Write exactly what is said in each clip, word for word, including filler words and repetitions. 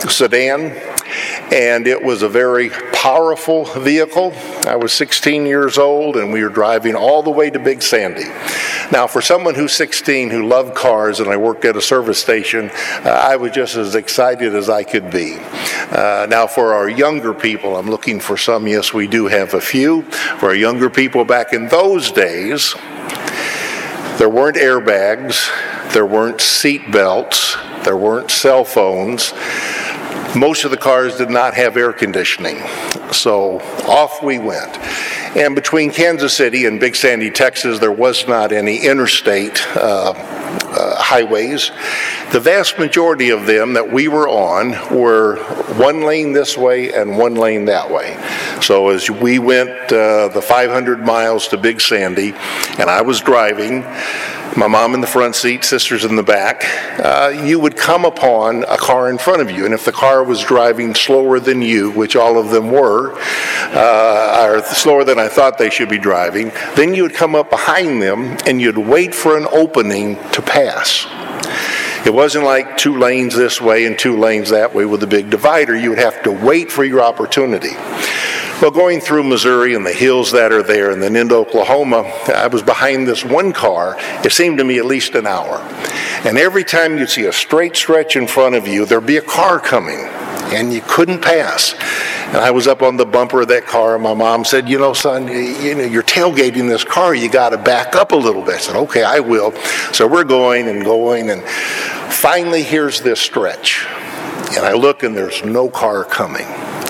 sedan, and it was a very powerful vehicle. I was sixteen years old, and we were driving all the way to Big Sandy. Now, for someone who's sixteen who loved cars, and I worked at a service station, uh, I was just as excited as I could be. Uh, now, for our younger people, I'm looking for some. Yes, we do have a few. For our younger people, back in those days, there weren't airbags, there weren't seat belts, there weren't cell phones. Most of the cars did not have air conditioning. So off we went. And between Kansas City and Big Sandy, Texas, there was not any interstate uh, uh, highways. The vast majority of them that we were on were one lane this way and one lane that way. So as we went uh, the five hundred miles to Big Sandy, and I was driving, my mom in the front seat, sisters in the back, uh, you would come upon a car in front of you. And if the car was driving slower than you, which all of them were, uh, or slower than I thought they should be driving, then you would come up behind them and you'd wait for an opening to pass. It wasn't like two lanes this way and two lanes that way with a big divider. You would have to wait for your opportunity. Well, going through Missouri and the hills that are there and then into Oklahoma, I was behind this one car. It seemed to me at least an hour. And every time you'd see a straight stretch in front of you, there'd be a car coming, and you couldn't pass. And I was up on the bumper of that car, and my mom said, you know, son, you know, you're tailgating this car. You got to back up a little bit. I said, okay, I will. So we're going and going, and finally here's this stretch. And I look, and there's no car coming.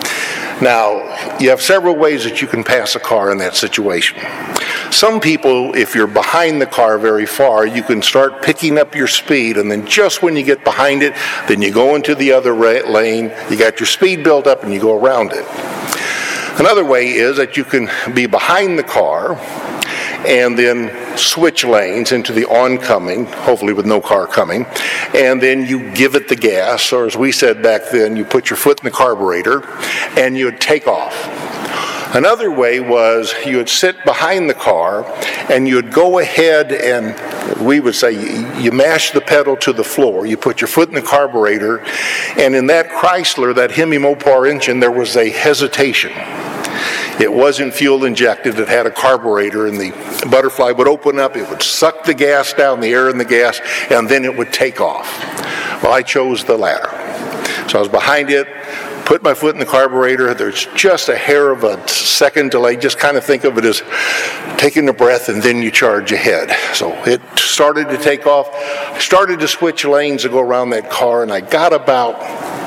Now, you have several ways that you can pass a car in that situation. Some people, if you're behind the car very far, you can start picking up your speed, and then just when you get behind it, then you go into the other lane, you got your speed built up, and you go around it. Another way is that you can be behind the car and then switch lanes into the oncoming, hopefully with no car coming, and then you give it the gas, or as we said back then, you put your foot in the carburetor and you would take off. Another way was you would sit behind the car and you would go ahead and, we would say, you mash the pedal to the floor, you put your foot in the carburetor, and in that Chrysler, that Hemi Mopar engine, there was a hesitation. It wasn't fuel injected, it had a carburetor, and the butterfly would open up, it would suck the gas down, the air in the gas, and then it would take off. Well, I chose the latter. So I was behind it, put my foot in the carburetor, there's just a hair of a second delay, just kind of think of it as taking a breath and then you charge ahead. So it started to take off, I started to switch lanes to go around that car, and I got about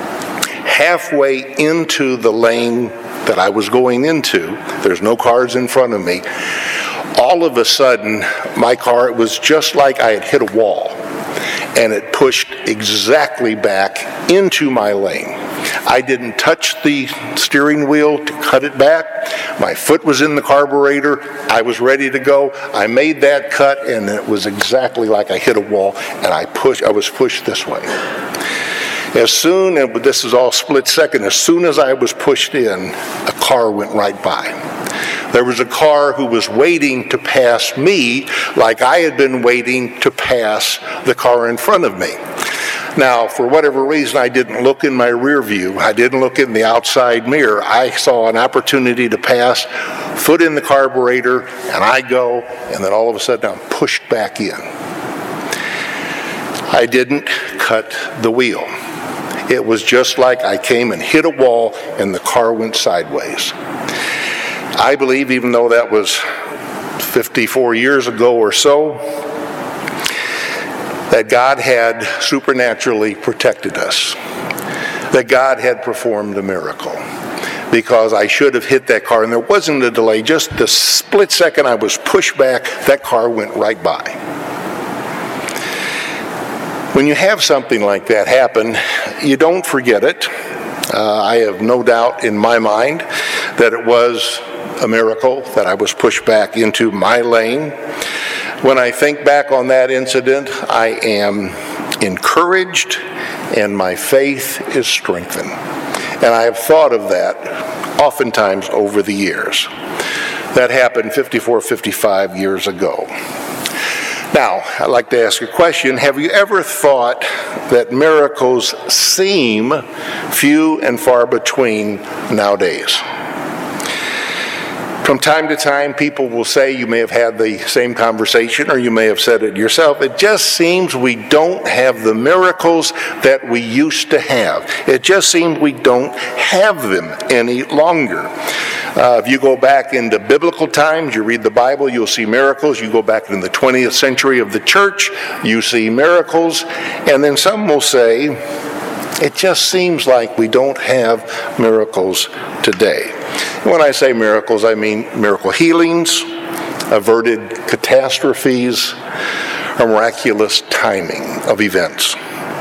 halfway into the lane that I was going into. There's no cars in front of me. All of a sudden, my car, it was just like I had hit a wall, and it pushed exactly back into my lane. I didn't touch the steering wheel to cut it back. My foot was in the carburetor. I was ready to go. I made that cut, and it was exactly like I hit a wall, and I pushed. I was pushed this way. As soon, and this is all split second, as soon as I was pushed in, a car went right by. There was a car who was waiting to pass me like I had been waiting to pass the car in front of me. Now, for whatever reason, I didn't look in my rear view. I didn't look in the outside mirror. I saw an opportunity to pass, foot in the carburetor, and I go, and then all of a sudden I'm pushed back in. I didn't cut the wheel. It was just like I came and hit a wall and the car went sideways. I believe, even though that was fifty-four years ago or so, that God had supernaturally protected us, that God had performed a miracle, because I should have hit that car, and there wasn't a delay. Just the split second I was pushed back, that car went right by. When you have something like that happen, you don't forget it. Uh, I have no doubt in my mind that it was a miracle that I was pushed back into my lane. When I think back on that incident, I am encouraged and my faith is strengthened. And I have thought of that oftentimes over the years. That happened fifty-four, fifty-five years ago. Now, I'd like to ask a question. Have you ever thought that miracles seem few and far between nowadays. From time to time, people will say, you may have had the same conversation or you may have said it yourself, it just seems we don't have the miracles that we used to have. It just seems we don't have them any longer. Uh, if you go back into biblical times, you read the Bible, you'll see miracles. You go back in the twentieth century of the church, you see miracles. And then some will say, it just seems like we don't have miracles today. When I say miracles, I mean miracle healings, averted catastrophes, or miraculous timing of events.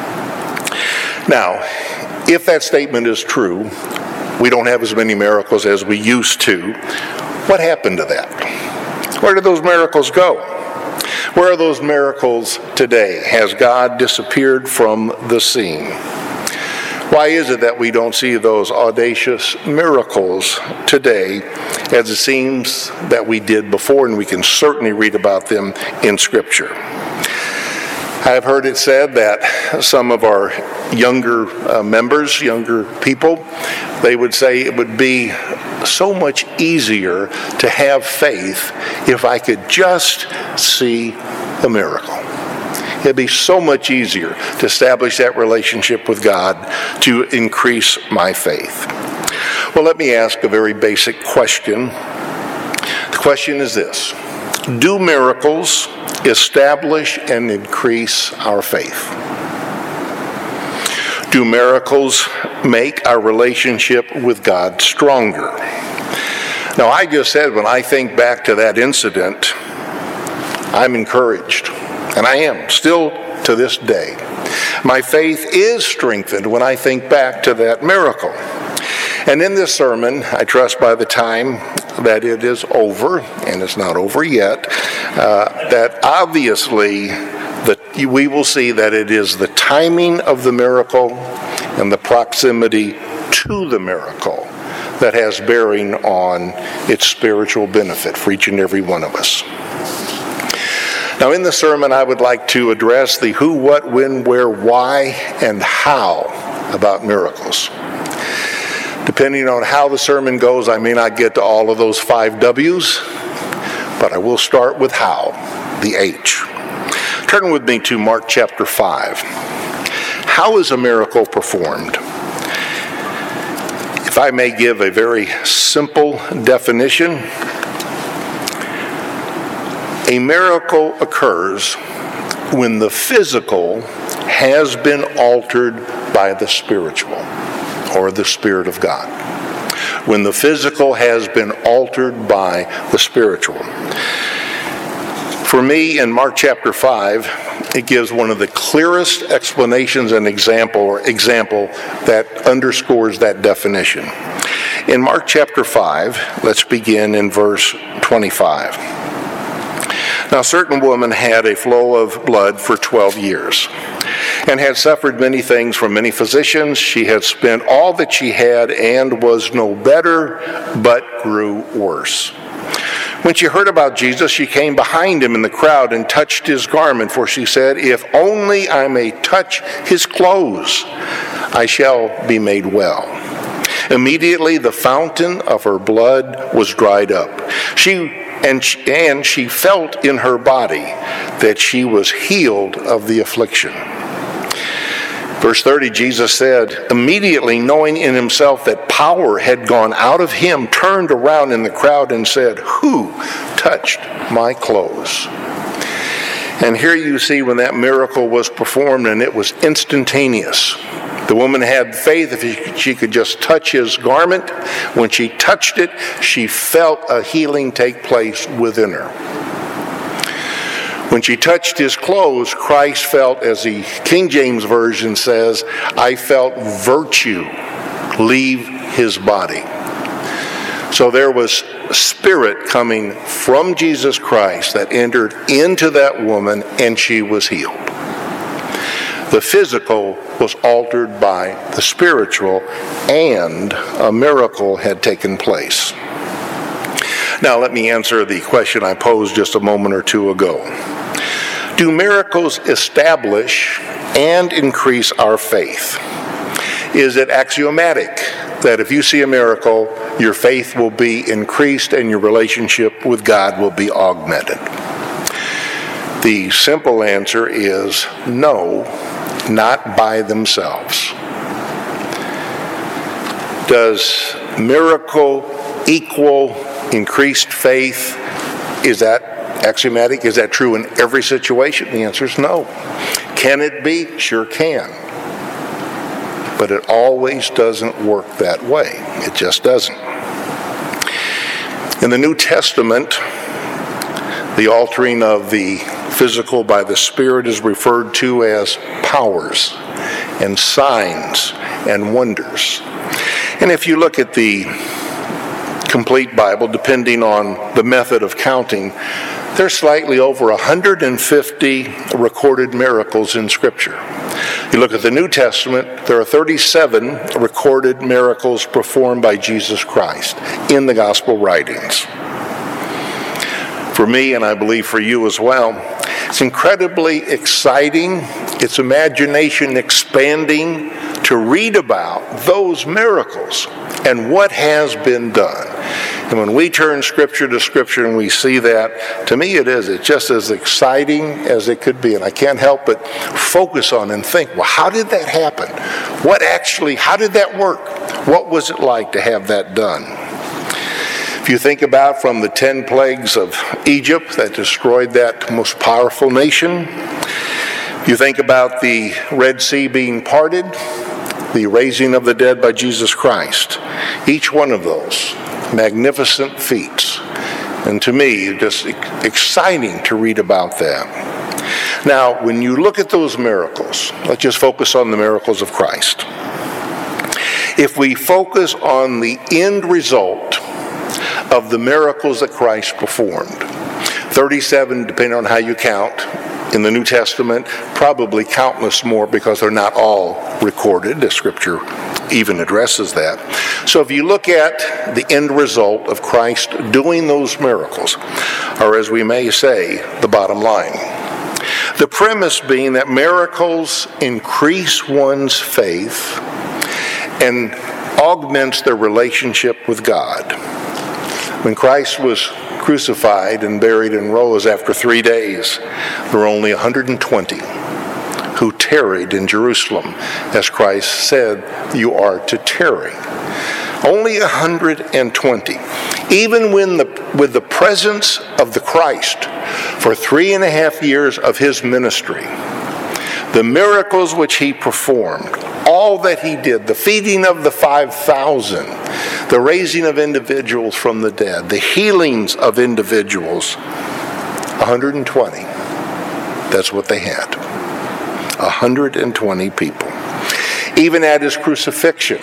Now, if that statement is true, we don't have as many miracles as we used to. What happened to that? Where did those miracles go? Where are those miracles today? Has God disappeared from the scene? Why is it that we don't see those audacious miracles today as it seems that we did before, and we can certainly read about them in Scripture? I've heard it said that some of our younger uh, members, younger people, they would say it would be so much easier to have faith if I could just see a miracle. It'd be so much easier to establish that relationship with God to increase my faith. Well, let me ask a very basic question. The question is this: do miracles establish and increase our faith? Do miracles make our relationship with God stronger? Now, I just said when I think back to that incident, I'm encouraged. And I am, still to this day. My faith is strengthened when I think back to that miracle. And in this sermon, I trust by the time that it is over, and it's not over yet, uh, that obviously the, we will see that it is the timing of the miracle and the proximity to the miracle that has bearing on its spiritual benefit for each and every one of us. Now, in the sermon, I would like to address the who, what, when, where, why, and how about miracles. Depending on how the sermon goes, I may not get to all of those five W's, but I will start with how, the H. Turn with me to Mark chapter five. How is a miracle performed? If I may give a very simple definition, a miracle occurs when the physical has been altered by the spiritual, or the Spirit of God. When the physical has been altered by the spiritual. For me, in Mark chapter five, it gives one of the clearest explanations and example or example that underscores that definition. In Mark chapter five, let's begin in verse twenty-five. Now, a certain woman had a flow of blood for twelve years, and had suffered many things from many physicians. She had spent all that she had and was no better, but grew worse. When she heard about Jesus, she came behind him in the crowd and touched his garment, for she said, "If only I may touch his clothes, I shall be made well." Immediately the fountain of her blood was dried up. She And she, and she felt in her body that she was healed of the affliction. Verse thirty, Jesus said, immediately knowing in himself that power had gone out of him, turned around in the crowd and said, "Who touched my clothes?" And here you see when that miracle was performed, and it was instantaneous. The woman had faith if she could just touch his garment. When she touched it, she felt a healing take place within her. When she touched his clothes, Christ felt, as the King James Version says, "I felt virtue leave his body." So there was spirit coming from Jesus Christ that entered into that woman, and she was healed. The physical was altered by the spiritual, and a miracle had taken place. Now let me answer the question I posed just a moment or two ago. Do miracles establish and increase our faith? is it axiomatic that if you see a miracle, your faith will be increased and your relationship with God will be augmented? The simple answer is no, not by themselves. Does miracle equal increased faith? Is that axiomatic? Is that true in every situation? The answer is no. Can it be? Sure can. But it always doesn't work that way. It just doesn't. In the New Testament, the altering of the physical by the Spirit is referred to as powers and signs and wonders. And if you look at the complete Bible, depending on the method of counting, there's slightly over one hundred fifty recorded miracles in Scripture. You look at the New Testament, there are thirty-seven recorded miracles performed by Jesus Christ in the gospel writings. For me, and I believe for you as well, it's incredibly exciting. It's imagination expanding to read about those miracles and what has been done. And when we turn Scripture to Scripture and we see that, to me it is. It's just as exciting as it could be. And I can't help but focus on and think, well, how did that happen? What actually, how did that work? What was it like to have that done? If you think about from the ten plagues of Egypt that destroyed that most powerful nation, you think about the Red Sea being parted, the raising of the dead by Jesus Christ. Each one of those magnificent feats. And to me, just exciting to read about that. Now, when you look at those miracles, let's just focus on the miracles of Christ. If we focus on the end result of the miracles that Christ performed, thirty-seven, depending on how you count, in the New Testament, probably countless more because they're not all recorded. The Scripture even addresses that. So if you look at the end result of Christ doing those miracles, or as we may say, the bottom line, the premise being that miracles increase one's faith and augments their relationship with God. When Christ was crucified and buried and rose after three days, there were only one hundred twenty who tarried in Jerusalem. As Christ said, you are to tarry. Only one hundred twenty. Even when the, with the presence of the Christ for three and a half years of his ministry, the miracles which he performed, all that he did, the feeding of the five thousand, the raising of individuals from the dead, the healings of individuals, one hundred twenty. That's what they had. one hundred twenty people. Even at his crucifixion,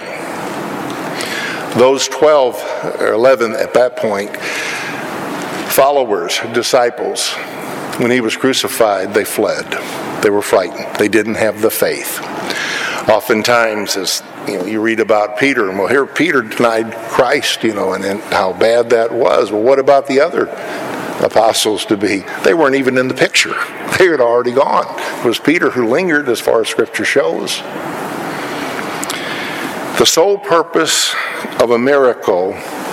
those twelve or eleven at that point, followers, disciples, when he was crucified, they fled. They were frightened. They didn't have the faith. Oftentimes, as you know, you read about Peter, and well, here Peter denied Christ, you know, and, and how bad that was. Well, what about the other apostles to be? They weren't even in the picture. They had already gone. It was Peter who lingered, as far as Scripture shows. The sole purpose of a miracle,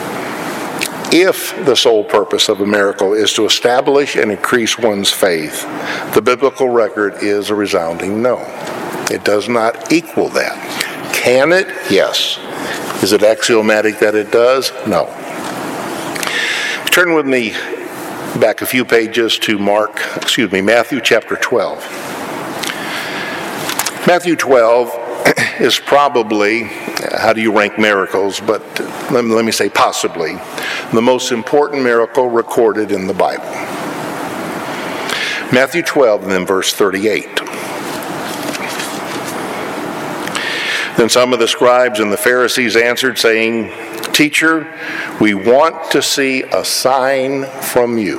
if the sole purpose of a miracle is to establish and increase one's faith, the biblical record is a resounding no. It does not equal that. Can it? Yes. Is it axiomatic that it does? No. Turn with me back a few pages to Mark, excuse me, Matthew chapter twelve. Matthew twelve is probably, how do you rank miracles, but let me, let me say possibly, the most important miracle recorded in the Bible. Matthew twelve and then verse thirty-eight. Then some of the scribes and the Pharisees answered, saying, Teacher, we want to see a sign from you.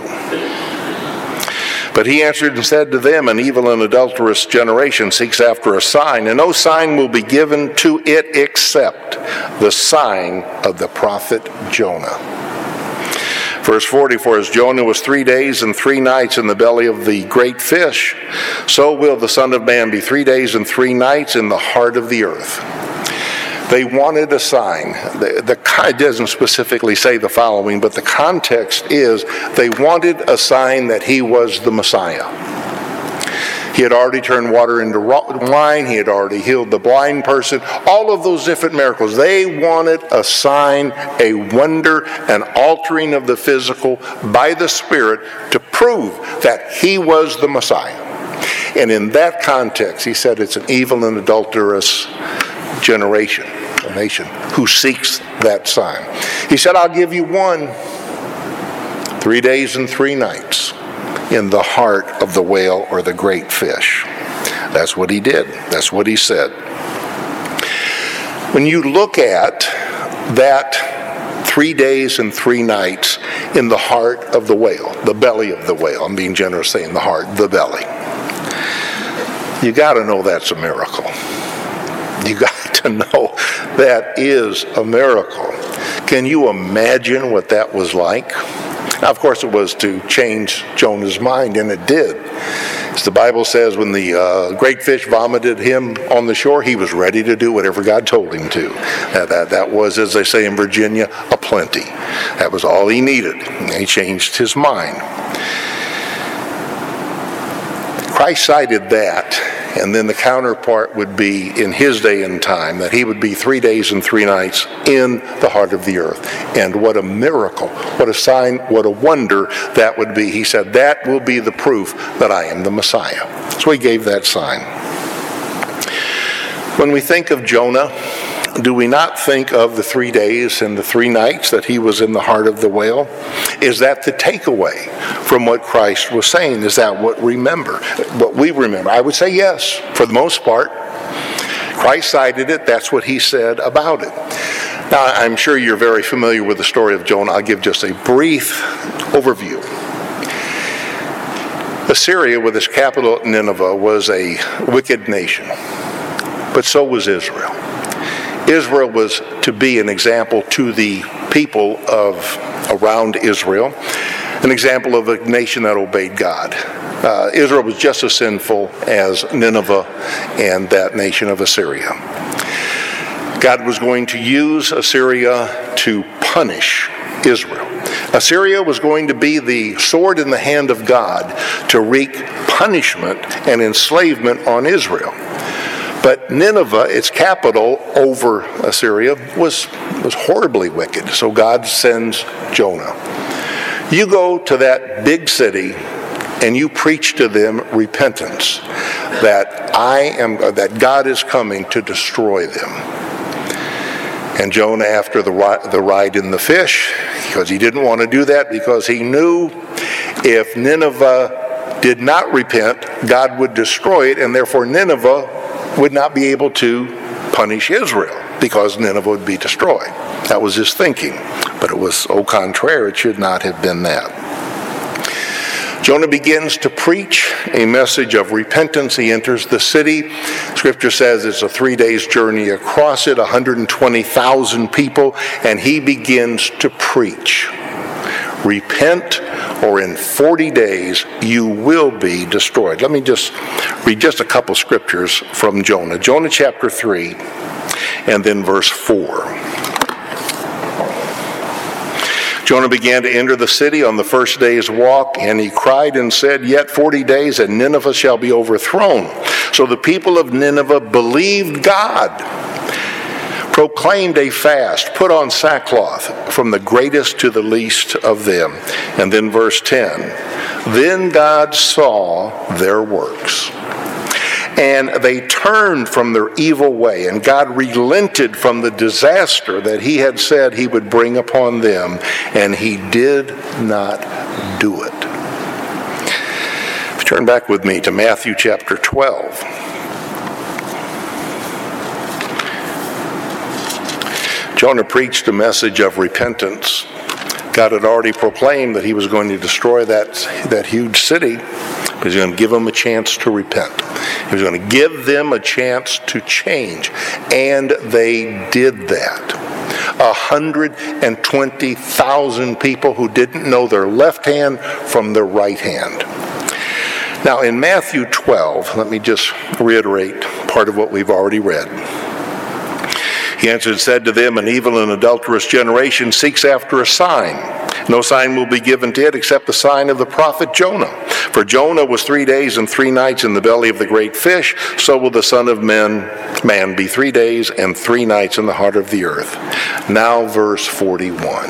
But he answered and said to them, An evil and adulterous generation seeks after a sign, and no sign will be given to it except the sign of the prophet Jonah. Verse forty, For as Jonah was three days and three nights in the belly of the great fish, so will the Son of Man be three days and three nights in the heart of the earth. They wanted a sign. The, the, it doesn't specifically say the following, but the context is they wanted a sign that he was the Messiah. He had already turned water into wine. He had already healed the blind person. All of those different miracles. They wanted a sign, a wonder, an altering of the physical by the Spirit to prove that he was the Messiah. And in that context, he said it's an evil and adulterous generation, a nation, who seeks that sign. He said, I'll give you one, three days and three nights in the heart of the whale or the great fish. That's what he did. That's what he said. When you look at that three days and three nights in the heart of the whale, the belly of the whale, I'm being generous saying the heart, the belly, you got to know that's a miracle. You got to know that is a miracle. Can you imagine what that was like? Now, of course, it was to change Jonah's mind, and it did. As the Bible says, when the uh, great fish vomited him on the shore, he was ready to do whatever God told him to. That, that, that was, as they say in Virginia, a plenty. That was all he needed. And he changed his mind. Christ cited that, and then the counterpart would be in his day and time, that he would be three days and three nights in the heart of the earth. And what a miracle, what a sign, what a wonder that would be. He said, that will be the proof that I am the Messiah. So he gave that sign. When we think of Jonah, do we not think of the three days and the three nights that he was in the heart of the whale? Is that the takeaway from what Christ was saying? Is that what remember, what we remember? I would say yes, for the most part. Christ cited it. That's what he said about it. Now, I'm sure you're very familiar with the story of Jonah. I'll give just a brief overview. Assyria, with its capital at Nineveh, was a wicked nation, but so was Israel. Israel was to be an example to the people of around Israel, an example of a nation that obeyed God. Uh, Israel was just as sinful as Nineveh and that nation of Assyria. God was going to use Assyria to punish Israel. Assyria was going to be the sword in the hand of God to wreak punishment and enslavement on Israel. But Nineveh, its capital over Assyria, was, was horribly wicked. So God sends Jonah. You go to that big city and you preach to them repentance, that I am, that God is coming to destroy them. And Jonah, after the ride, the ride in the fish, because he didn't want to do that, because he knew if Nineveh did not repent, God would destroy it, and therefore Nineveh would not be able to punish Israel because Nineveh would be destroyed. That was his thinking. But it was au contraire. It should not have been that. Jonah begins to preach a message of repentance. He enters the city. Scripture says it's a three days journey across it, one hundred twenty thousand people, and he begins to preach. Repent, or in forty days you will be destroyed. Let me just read just a couple scriptures from Jonah. Jonah chapter three, and then verse four. Jonah began to enter the city on the first day's walk, and he cried and said, Yet forty days, and Nineveh shall be overthrown. So the people of Nineveh believed God, proclaimed a fast, put on sackcloth, from the greatest to the least of them. And then verse ten, Then God saw their works, and they turned from their evil way, and God relented from the disaster that he had said he would bring upon them, and he did not do it. Turn back with me to Matthew chapter twelve. Jonah preached a message of repentance. God had already proclaimed that he was going to destroy that, that huge city. He was going to give them a chance to repent. He was going to give them a chance to change. And they did that. one hundred twenty thousand people who didn't know their left hand from their right hand. Now in Matthew twelve, let me just reiterate part of what we've already read. He answered and said to them, an evil and adulterous generation seeks after a sign. No sign will be given to it except the sign of the prophet Jonah. For Jonah was three days and three nights in the belly of the great fish, so will the Son of Man, man be three days and three nights in the heart of the earth. Now verse forty-one.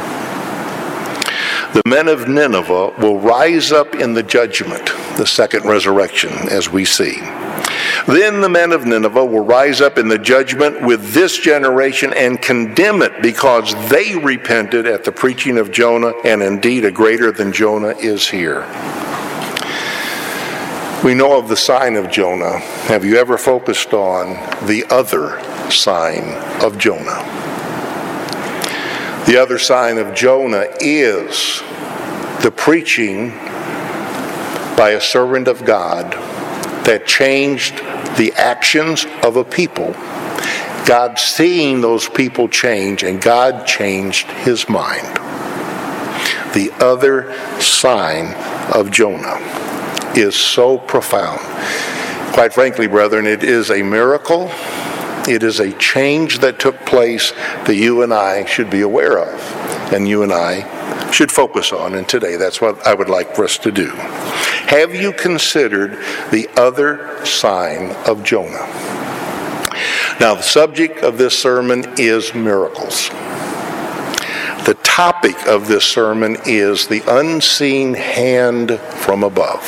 The men of Nineveh will rise up in the judgment, the second resurrection, as we see. Then the men of Nineveh will rise up in the judgment with this generation and condemn it, because they repented at the preaching of Jonah, and indeed a greater than Jonah is here. We know of the sign of Jonah. Have you ever focused on the other sign of Jonah? The other sign of Jonah is the preaching by a servant of God that changed the actions of a people. God seeing those people change, and God changed his mind. The other sign of Jonah is so profound. Quite frankly, brethren, it is a miracle. It is a change that took place that you and I should be aware of, and you and I should focus on. And today, that's what I would like for us to do. Have you considered the other sign of Jonah? Now, the subject of this sermon is miracles. The topic of this sermon is the unseen hand from above.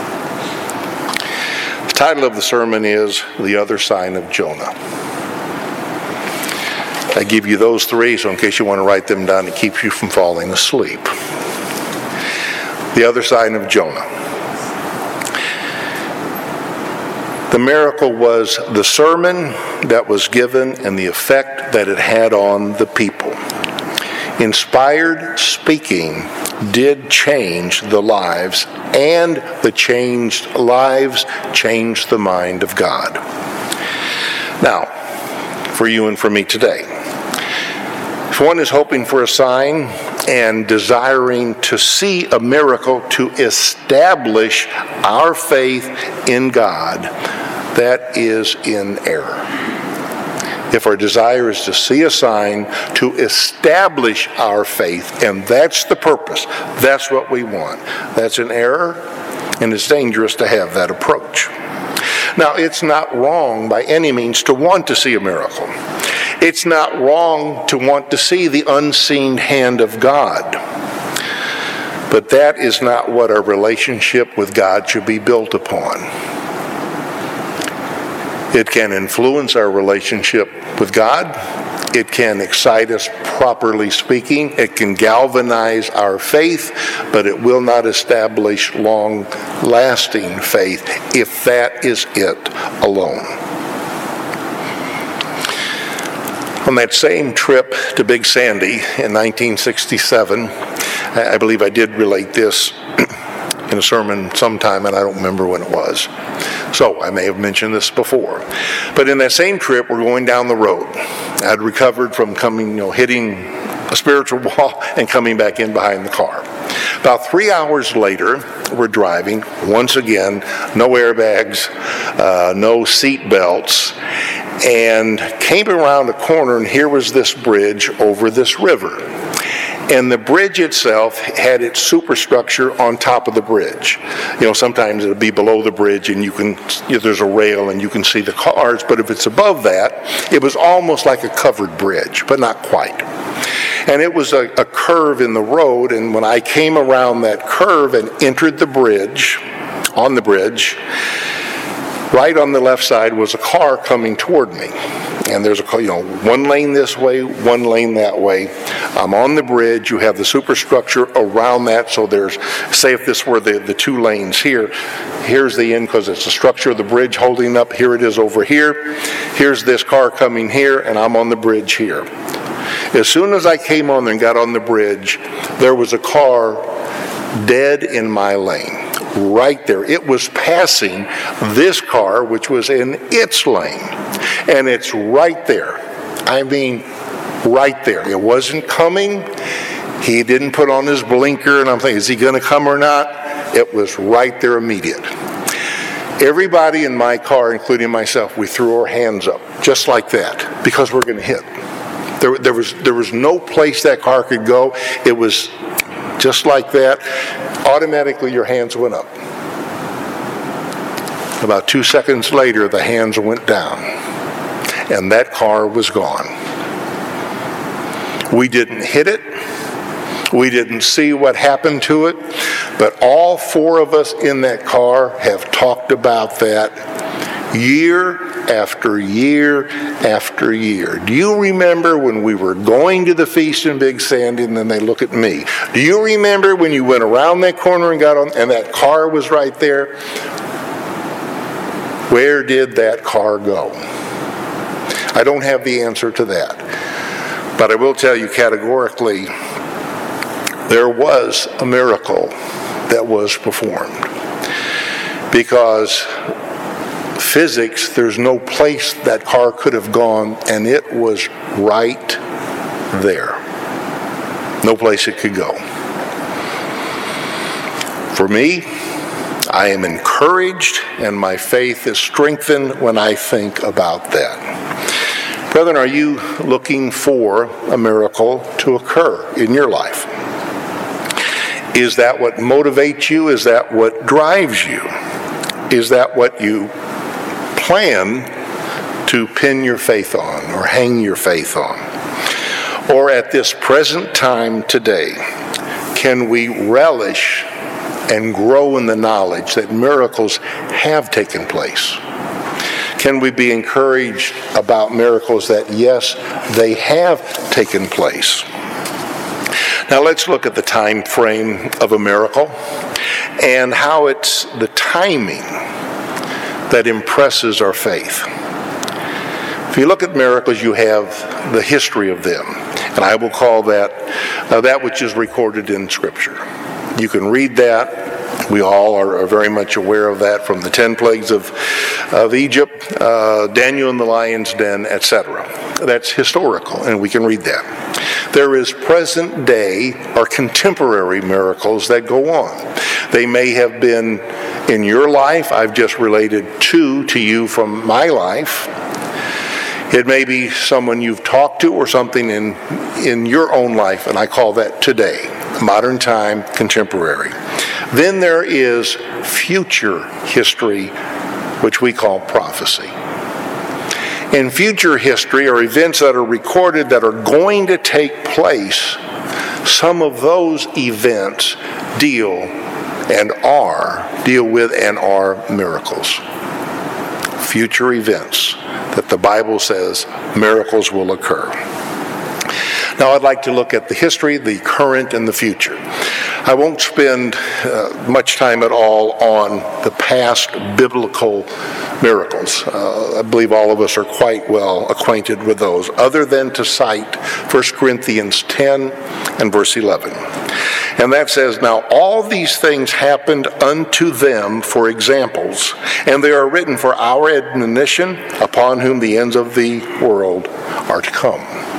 The title of the sermon is The Other Sign of Jonah. I give you those three, so in case you want to write them down, it keeps you from falling asleep. The other sign of Jonah. The miracle was the sermon that was given and the effect that it had on the people. Inspired speaking did change the lives, and the changed lives changed the mind of God. Now, for you and for me today, if one is hoping for a sign and desiring to see a miracle to establish our faith in God, that is in error. If our desire is to see a sign to establish our faith, and that's the purpose, that's what we want, that's an error, and it's dangerous to have that approach. Now, it's not wrong by any means to want to see a miracle. It's not wrong to want to see the unseen hand of God. But that is not what our relationship with God should be built upon. It can influence our relationship with God. It can excite us, properly speaking. It can galvanize our faith, but it will not establish long-lasting faith if that is it alone. On that same trip to Big Sandy in nineteen sixty-seven, I believe I did relate this in a sermon sometime, and I don't remember when it was. So I may have mentioned this before. But in that same trip, we're going down the road. I'd recovered from coming, you know, hitting a spiritual wall and coming back in behind the car. About three hours later, we're driving. Once again, no airbags, uh, no seat belts, and came around a corner, and here was this bridge over this river. And the bridge itself had its superstructure on top of the bridge. You know, sometimes it'll be below the bridge and you can, you know, there's a rail and you can see the cars, but if it's above that, it was almost like a covered bridge, but not quite. And it was a, a curve in the road, and when I came around that curve and entered the bridge, on the bridge, right on the left side was a car coming toward me. And there's a, you know, one lane this way, one lane that way. I'm on the bridge. You have the superstructure around that. So there's, say if this were the, the two lanes here, here's the end because it's the structure of the bridge holding up. Here it is over here. Here's this car coming here, and I'm on the bridge here. As soon as I came on there and got on the bridge, there was a car dead in my lane. Right there. It was passing this car, which was in its lane. And it's right there. I mean, right there. It wasn't coming. He didn't put on his blinker, and I'm thinking, is he going to come or not? It was right there immediate. Everybody in my car, including myself, we threw our hands up, just like that, because we're going to hit. There, there was, there was no place that car could go. It was just like that. Automatically, your hands went up. About two seconds later, the hands went down, and that car was gone. We didn't hit it. We didn't see what happened to it, but all four of us in that car have talked about that year after year after year. Do you remember when we were going to the feast in Big Sandy and then they look at me? Do you remember when you went around that corner and got on and that car was right there? Where did that car go? I don't have the answer to that, but I will tell you categorically, there was a miracle that was performed. Because physics, there's no place that car could have gone, and it was right there. No place it could go. For me, I am encouraged, and my faith is strengthened when I think about that. Brethren, are you looking for a miracle to occur in your life? Is that what motivates you? Is that what drives you? Is that what you plan to pin your faith on or hang your faith on? Or at this present time today, can we relish and grow in the knowledge that miracles have taken place? Can we be encouraged about miracles that, yes, they have taken place? Now let's look at the time frame of a miracle and how it's the timing that impresses our faith. If you look at miracles, you have the history of them, and I will call that uh, that which is recorded in Scripture. You can read that. We all are, are very much aware of that from the ten plagues of, of Egypt, uh, Daniel in the lion's den, et cetera. That's historical, and we can read that. There is present day or contemporary miracles that go on. They may have been in your life. I've just related two to you from my life. It may be someone you've talked to or something in, in your own life, and I call that today, modern time, contemporary. Then there is future history, which we call prophecy. In future history are events that are recorded that are going to take place. Some of those events deal and are, deal with and are miracles. Future events that the Bible says miracles will occur. Now I'd like to look at the history, the current, and the future. I won't spend uh, much time at all on the past biblical miracles. Uh, I believe all of us are quite well acquainted with those, other than to cite First Corinthians ten and verse eleven. And that says, "Now all these things happened unto them for examples, and they are written for our admonition, upon whom the ends of the world are to come."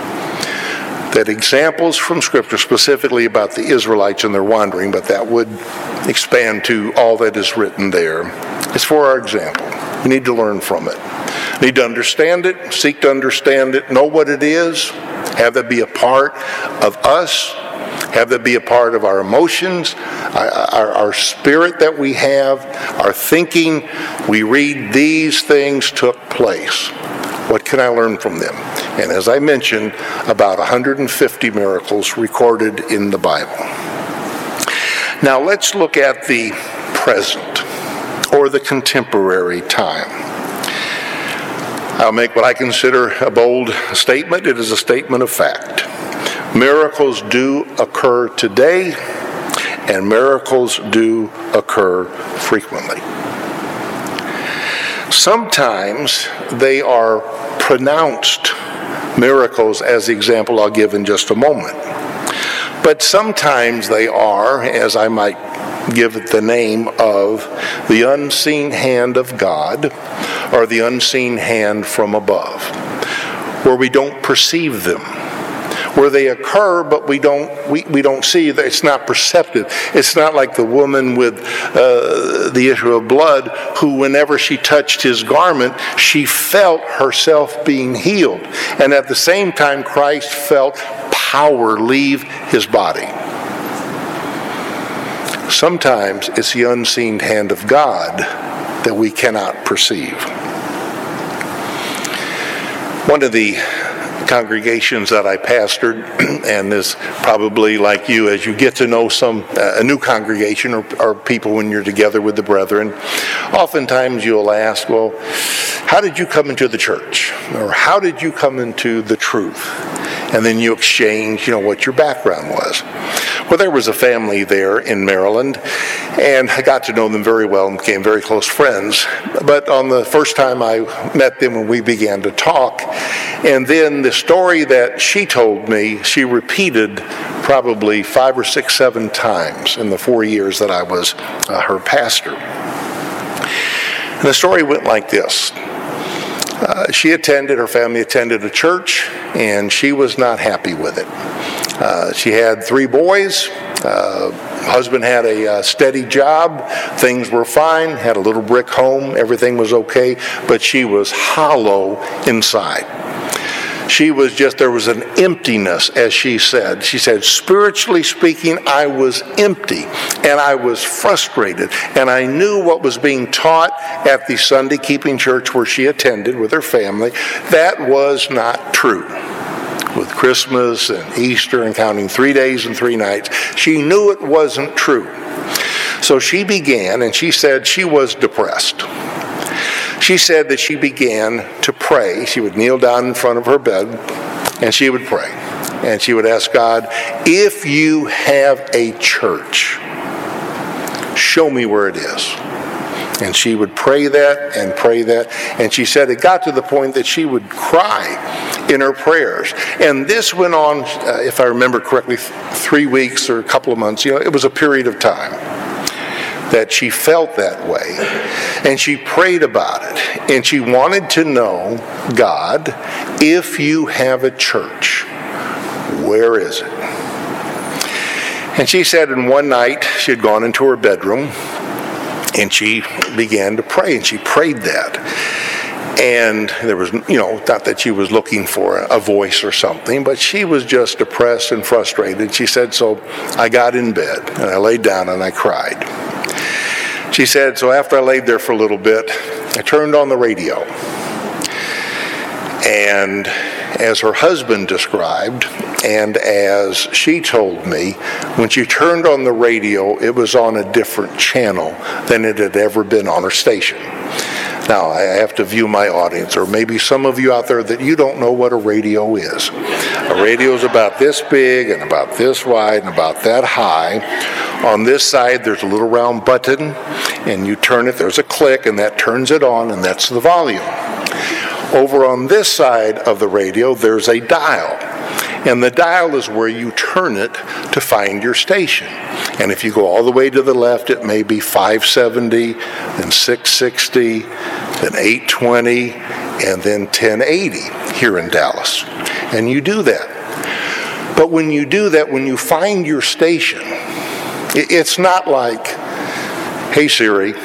That examples from Scripture, specifically about the Israelites and their wandering, but that would expand to all that is written there, is for our example. We need to learn from it. We need to understand it, seek to understand it, know what it is, have that be a part of us, have that be a part of our emotions, our, our, our spirit that we have, our thinking. We read these things took place. What can I learn from them? And as I mentioned, about one hundred fifty miracles recorded in the Bible. Now let's look at the present, or the contemporary time. I'll make what I consider a bold statement. It is a statement of fact. Miracles do occur today, and miracles do occur frequently. Sometimes they are pronounced miracles, as the example I'll give in just a moment. But sometimes they are, as I might give it the name of, the unseen hand of God, or the unseen hand from above, where we don't perceive them. where they occur, but we don't we, we don't see that. It's not perceptive. It's not like the woman with uh, the issue of blood, who whenever she touched his garment, she felt herself being healed. And at the same time, Christ felt power leave his body. Sometimes it's the unseen hand of God that we cannot perceive. One of the congregations that I pastored, and is probably like you, as you get to know some uh, a new congregation or, or people when you're together with the brethren, oftentimes you'll ask, well, how did you come into the church? Or how did you come into the truth? And then you exchange, you know, what your background was. Well, there was a family there in Maryland, and I got to know them very well and became very close friends. But on the first time I met them and we began to talk, and then the story that she told me, she repeated probably five or six, seven times in the four years that I was uh, her pastor. And the story went like this. Uh, she attended, her family attended a church, and she was not happy with it. Uh, she had three boys. Uh, husband had a uh, steady job. Things were fine. Had a little brick home. Everything was okay, but she was hollow inside. She was just, there was an emptiness, as she said. She said, spiritually speaking, I was empty, and I was frustrated, and I knew what was being taught at the Sunday keeping church where she attended with her family. That was not true. With Christmas and Easter and counting three days and three nights, she knew it wasn't true. So she began, and she said she was depressed. She said that she began to pray. She would kneel down in front of her bed, and she would pray. And she would ask God, if you have a church, show me where it is. And she would pray that and pray that. And she said it got to the point that she would cry in her prayers. And this went on, uh, if I remember correctly, th- three weeks or a couple of months. You know, it was a period of time that she felt that way. And she prayed about it. And she wanted to know, God, if you have a church, where is it? And she said in one night, she had gone into her bedroom, and she began to pray, and she prayed that. And there was, you know, not that she was looking for a voice or something, but she was just depressed and frustrated. She said, so I got in bed, and I laid down, and I cried. She said, so after I laid there for a little bit, I turned on the radio. And as her husband described, and as she told me, when she turned on the radio, it was on a different channel than it had ever been on her station. Now, I have to view my audience, or maybe some of you out there that you don't know what a radio is. A radio is about this big and about this wide and about that high. On this side, there's a little round button, and you turn it, there's a click, and that turns it on, and that's the volume. Over on this side of the radio, there's a dial. And the dial is where you turn it to find your station. And if you go all the way to the left, it may be five seventy, then six sixty, then eight twenty, and then ten eighty here in Dallas. And you do that. But when you do that, when you find your station, it's not like, hey Siri,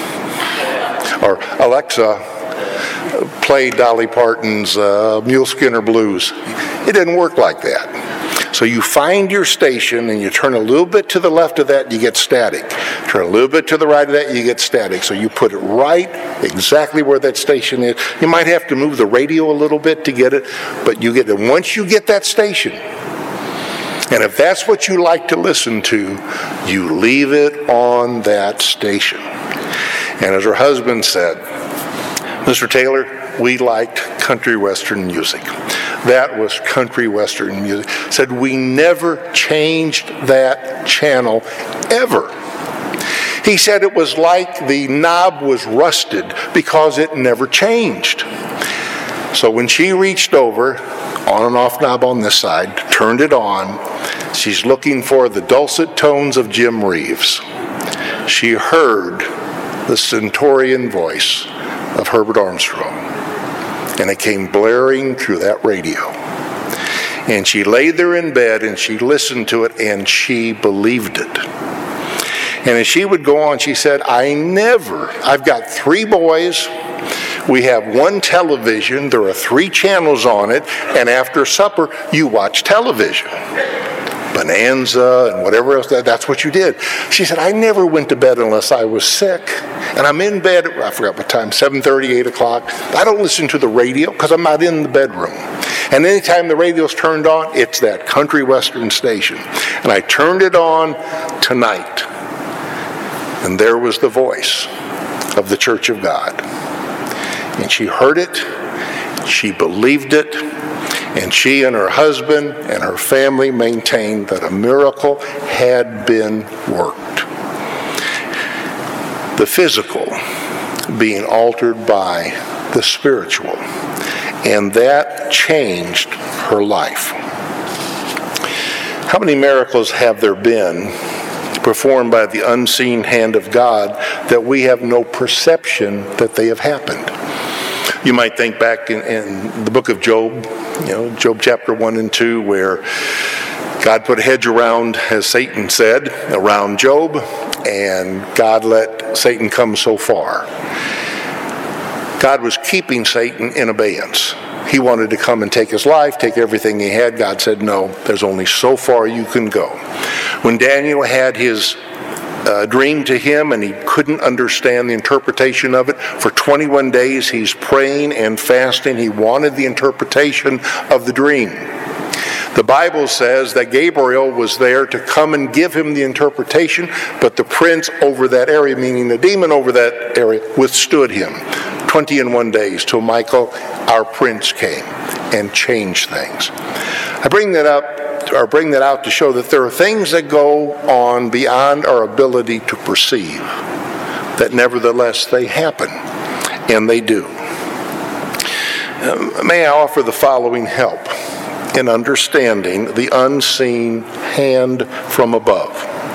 or Alexa, play Dolly Parton's uh, Mule Skinner Blues. It didn't work like that. So you find your station, and you turn a little bit to the left of that, you get static. Turn a little bit to the right of that, you get static. So you put it right exactly where that station is. You might have to move the radio a little bit to get it, but you get it. Once you get that station, and if that's what you like to listen to, you leave it on that station. And as her husband said, Mister Taylor, we liked country western music. That was country western music. Said we never changed that channel ever. He said it was like the knob was rusted because it never changed. So when she reached over, on and off knob on this side, turned it on, she's looking for the dulcet tones of Jim Reeves. She heard the stentorian voice of Herbert Armstrong, and it came blaring through that radio. And she lay there in bed and she listened to it and she believed it. And as she would go on, she said, I never, I've got three boys. We have one television. There are three channels on it. And after supper, you watch television. Bonanza and whatever else, that, that's what you did. She said, I never went to bed unless I was sick. And I'm in bed, I forgot what time, seven thirty, eight o'clock. I don't listen to the radio because I'm not in the bedroom. And anytime the radio's turned on, it's that country western station. And I turned it on tonight. And there was the voice of the Church of God. And she heard it, she believed it, and she and her husband and her family maintained that a miracle had been worked. The physical being altered by the spiritual. And that changed her life. How many miracles have there been performed by the unseen hand of God that we have no perception that they have happened? You might think back in, in the book of Job, you know, Job chapter one and two, where God put a hedge around, as Satan said, around Job, and God let Satan come so far. God was keeping Satan in abeyance. He wanted to come and take his life, take everything he had. God said, no, there's only so far you can go. When Daniel had his uh, dream to him and he couldn't understand the interpretation of it, for twenty-one days he's praying and fasting. He wanted the interpretation of the dream. The Bible says that Gabriel was there to come and give him the interpretation, but the prince over that area, meaning the demon over that area, withstood him twenty and one days till Michael, our prince, came and changed things. I bring that up, or bring that out to show that there are things that go on beyond our ability to perceive, that nevertheless they happen, and they do. Um, may I offer the following help in understanding the unseen hand from above.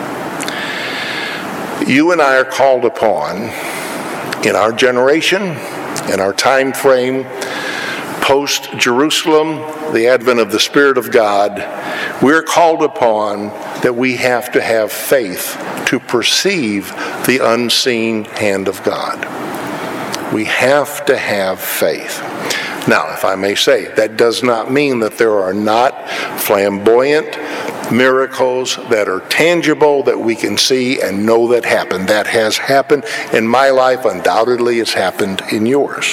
You and I are called upon in our generation, in our time frame, post-Jerusalem, the advent of the Spirit of God, we're called upon that we have to have faith to perceive the unseen hand of God. We have to have faith. Now, if I may say, that does not mean that there are not flamboyant miracles that are tangible, that we can see and know that happen. That has happened in my life. Undoubtedly, it's happened in yours.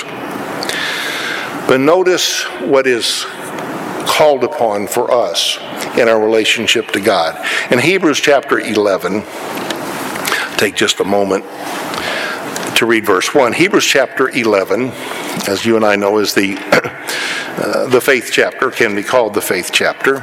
But notice what is called upon for us in our relationship to God. In Hebrews chapter eleven, take just a moment to read verse one. Hebrews chapter eleven, as you and I know, is the uh, the faith chapter, can be called the faith chapter.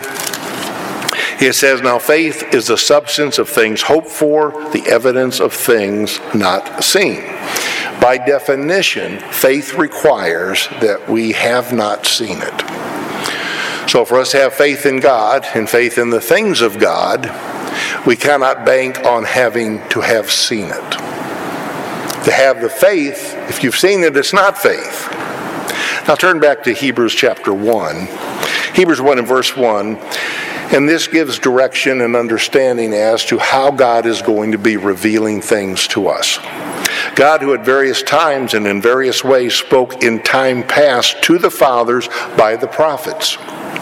It says, now faith is the substance of things hoped for, the evidence of things not seen. By definition, faith requires that we have not seen it. So for us to have faith in God and faith in the things of God, we cannot bank on having to have seen it. To have the faith, if you've seen it, it's not faith. Now turn back to Hebrews chapter one. Hebrews one and verse one. And this gives direction and understanding as to how God is going to be revealing things to us. God, who at various times and in various ways spoke in time past to the fathers by the prophets,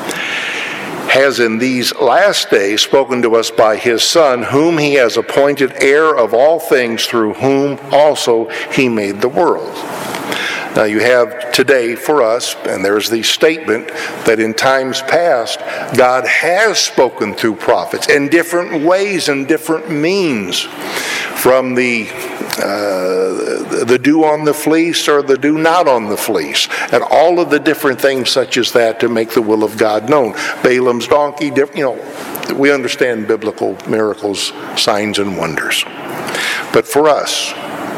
has in these last days spoken to us by his Son, whom he has appointed heir of all things, through whom also he made the world. Now you have today for us, and there's the statement that in times past, God has spoken through prophets in different ways and different means, from the uh, the dew on the fleece or the dew not on the fleece, and all of the different things such as that to make the will of God known. Balaam's donkey, you know, we understand biblical miracles, signs, and wonders. But for us,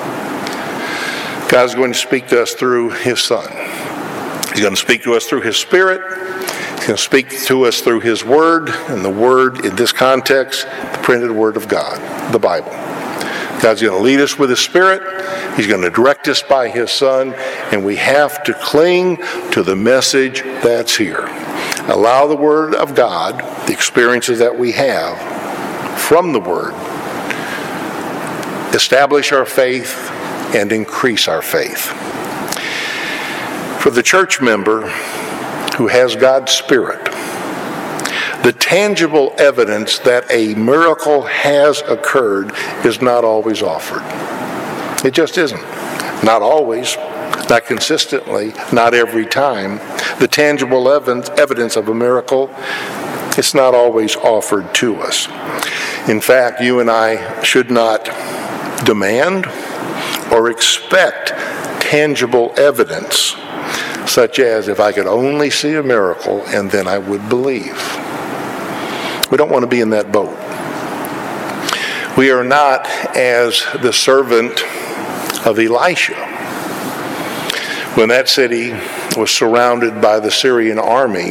God's going to speak to us through his Son. He's going to speak to us through his Spirit. He's going to speak to us through his Word, and the Word, in this context, the printed Word of God, the Bible. God's going to lead us with his Spirit. He's going to direct us by his Son, and we have to cling to the message that's here. Allow the Word of God, the experiences that we have from the Word, establish our faith and increase our faith. For the church member who has God's Spirit, the tangible evidence that a miracle has occurred is not always offered. It just isn't. Not always, not consistently, not every time. The tangible evidence of a miracle, it's not always offered to us. In fact, you and I should not demand or expect tangible evidence, such as if I could only see a miracle and then I would believe. We don't want to be in that boat. We are not as the servant of Elisha. When that city was surrounded by the Syrian army,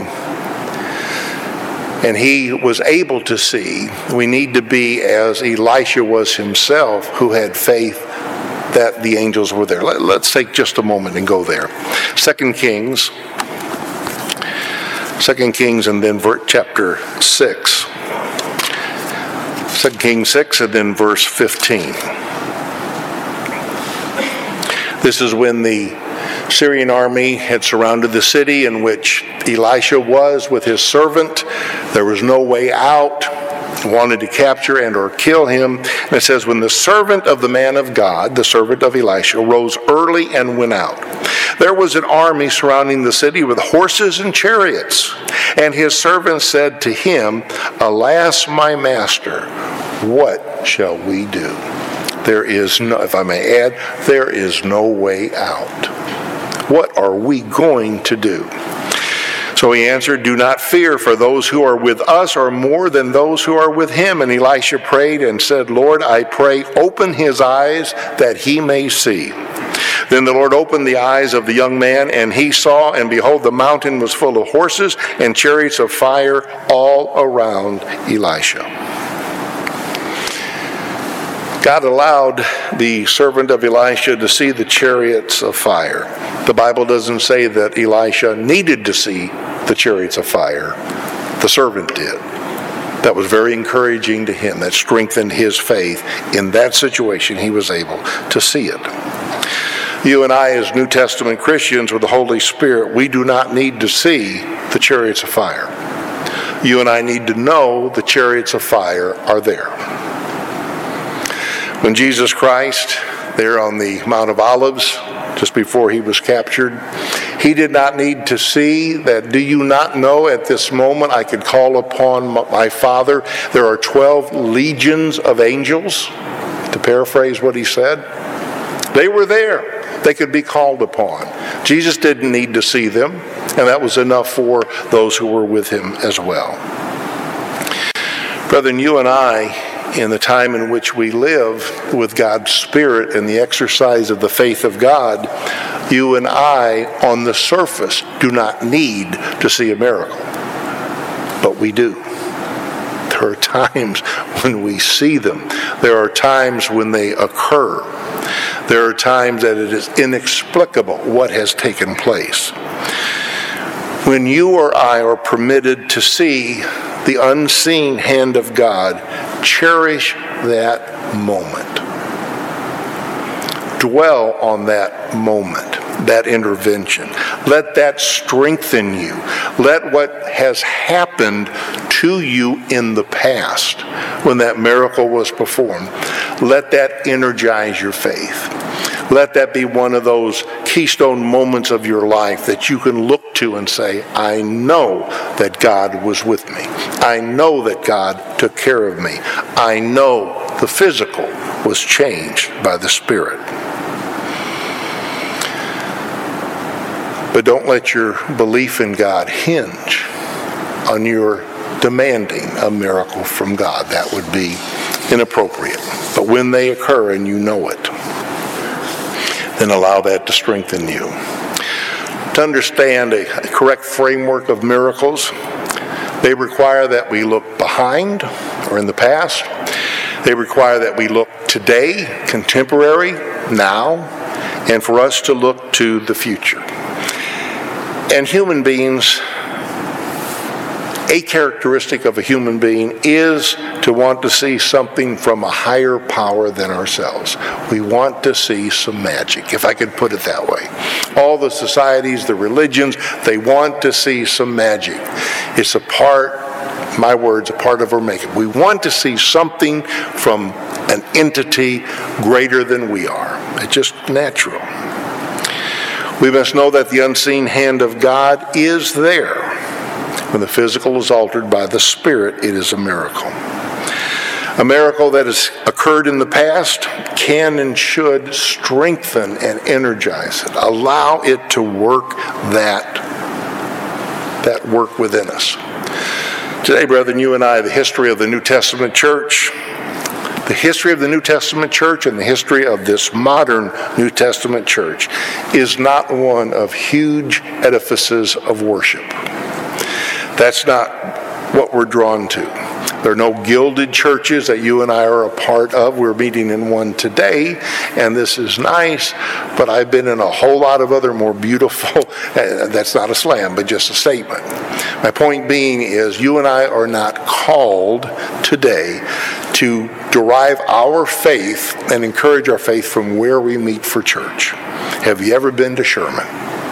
and he was able to see, we need to be as Elisha was himself, who had faith that the angels were there. Let, let's take just a moment and go there. Second Kings, Second Kings and then chapter six. Second Kings six and then verse fifteen. This is when the Syrian army had surrounded the city in which Elisha was with his servant. There was no way out. Wanted to capture and or kill him. And it says, when the servant of the man of God, the servant of Elisha, rose early and went out, there was an army surrounding the city with horses and chariots. And his servant said to him, alas, my master, what shall we do? There is no, if I may add, there is no way out. What are we going to do? So he answered, do not fear, for those who are with us are more than those who are with him. And Elisha prayed and said, Lord, I pray, open his eyes that he may see. Then the Lord opened the eyes of the young man, and he saw, and behold, the mountain was full of horses and chariots of fire all around Elisha. God allowed the servant of Elisha to see the chariots of fire. The Bible doesn't say that Elisha needed to see the chariots of fire. The servant did. That was very encouraging to him. That strengthened his faith. In that situation, he was able to see it. You and I, as New Testament Christians with the Holy Spirit, we do not need to see the chariots of fire. You and I need to know the chariots of fire are there. When Jesus Christ, there on the Mount of Olives, just before he was captured, he did not need to see that, do you not know at this moment I could call upon my Father? There are twelve legions of angels, to paraphrase what he said. They were there. They could be called upon. Jesus didn't need to see them, and that was enough for those who were with him as well. Brethren, you and I, in the time in which we live with God's Spirit and the exercise of the faith of God, you and I, on the surface, do not need to see a miracle. But we do. There are times when we see them. There are times when they occur. There are times that it is inexplicable what has taken place. When you or I are permitted to see the unseen hand of God, cherish that moment. Dwell on that moment, that intervention. Let that strengthen you. Let what has happened to you in the past, when that miracle was performed, let that energize your faith. Let that be one of those keystone moments of your life that you can look to and say, I know that God was with me. I know that God took care of me. I know the physical was changed by the Spirit. But don't let your belief in God hinge on your demanding a miracle from God. That would be inappropriate. But when they occur and you know it, then allow that to strengthen you. To understand a correct framework of miracles, they require that we look behind or in the past. They require that we look today, contemporary, now, and for us to look to the future. And human beings a characteristic of a human being is to want to see something from a higher power than ourselves. We want to see some magic, if I could put it that way. All the societies, the religions, they want to see some magic. It's a part, my words, a part of our makeup. We want to see something from an entity greater than we are. It's just natural. We must know that the unseen hand of God is there. When the physical is altered by the Spirit, it is a miracle. A miracle that has occurred in the past can and should strengthen and energize it. Allow it to work that, that work within us. Today, brethren, you and I, the history of the New Testament church, the history of the New Testament church and the history of this modern New Testament church is not one of huge edifices of worship. That's not what we're drawn to. There are no gilded churches that you and I are a part of. We're meeting in one today, and this is nice, but I've been in a whole lot of other more beautiful, that's not a slam, but just a statement. My point being is you and I are not called today to derive our faith and encourage our faith from where we meet for church. Have you ever been to Sherman?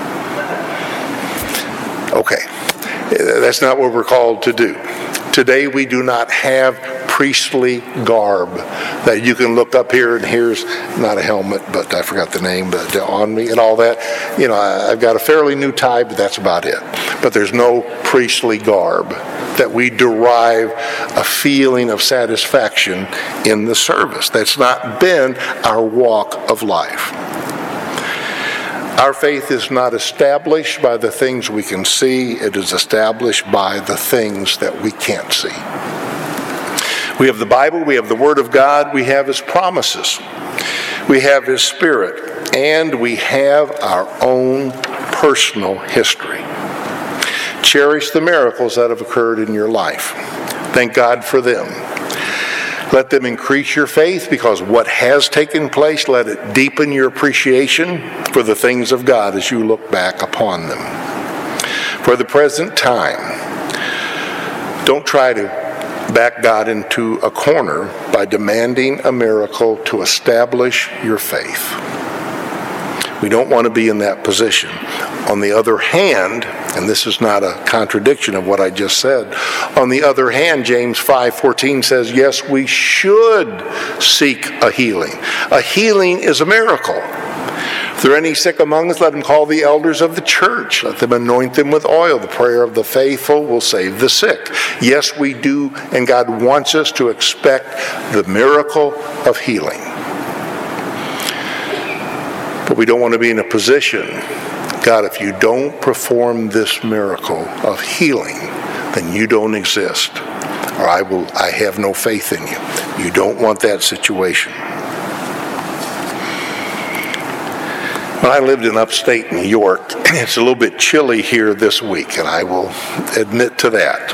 Okay, that's not what we're called to do. Today we do not have priestly garb that you can look up here and here's not a helmet, but I forgot the name, but on me and all that. You know, I've got a fairly new tie, but that's about it. But there's no priestly garb that we derive a feeling of satisfaction in the service. That's not been our walk of life. Our faith is not established by the things we can see. It is established by the things that we can't see. We have the Bible, we have the Word of God, we have His promises, we have His Spirit, and we have our own personal history. Cherish the miracles that have occurred in your life. Thank God for them. Let them increase your faith, because what has taken place, let it deepen your appreciation for the things of God as you look back upon them. For the present time, don't try to back God into a corner by demanding a miracle to establish your faith. We don't want to be in that position. On the other hand, and this is not a contradiction of what I just said, on the other hand, James five fourteen says, yes, we should seek a healing. A healing is a miracle. If there are any sick among us, let them call the elders of the church. Let them anoint them with oil. The prayer of the faithful will save the sick. Yes, we do, and God wants us to expect the miracle of healing. But we don't want to be in a position, God, if you don't perform this miracle of healing, then you don't exist, or I will. I have no faith in you. You don't want that situation. When I lived in upstate New York, it's a little bit chilly here this week, and I will admit to that.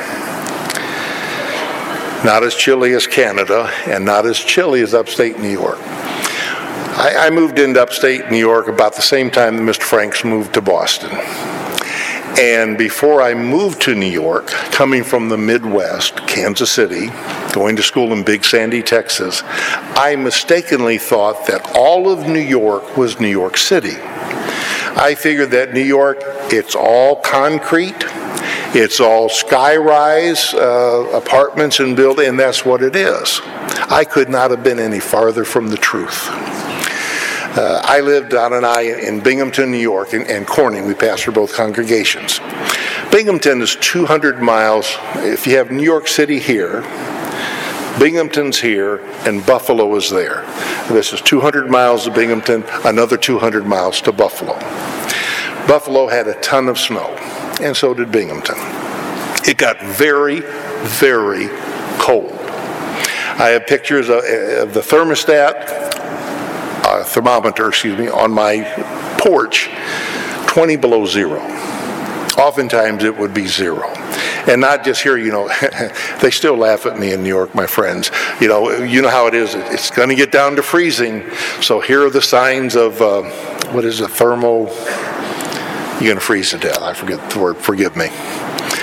Not as chilly as Canada, and not as chilly as upstate New York. I, I moved into upstate New York about the same time that Mister Franks moved to Boston. And before I moved to New York, coming from the Midwest, Kansas City, going to school in Big Sandy, Texas, I mistakenly thought that all of New York was New York City. I figured that New York, it's all concrete, it's all sky-rise uh, apartments and buildings, and that's what it is. I could not have been any farther from the truth. Uh, I lived on an I in Binghamton, New York, and, and Corning. We pastored both congregations. Binghamton is two hundred miles. If you have New York City here, Binghamton's here, and Buffalo is there. This is two hundred miles to Binghamton, another two hundred miles to Buffalo. Buffalo had a ton of snow, and so did Binghamton. It got very, very cold. I have pictures of, of the thermostat, uh, thermometer, excuse me, on my porch, twenty below zero. Oftentimes it would be zero. And not just here, you know, they still laugh at me in New York, my friends. You know, you know how it is. It's going to get down to freezing. So here are the signs of, uh, what is a thermo, you're going to freeze to death. I forget the word, forgive me.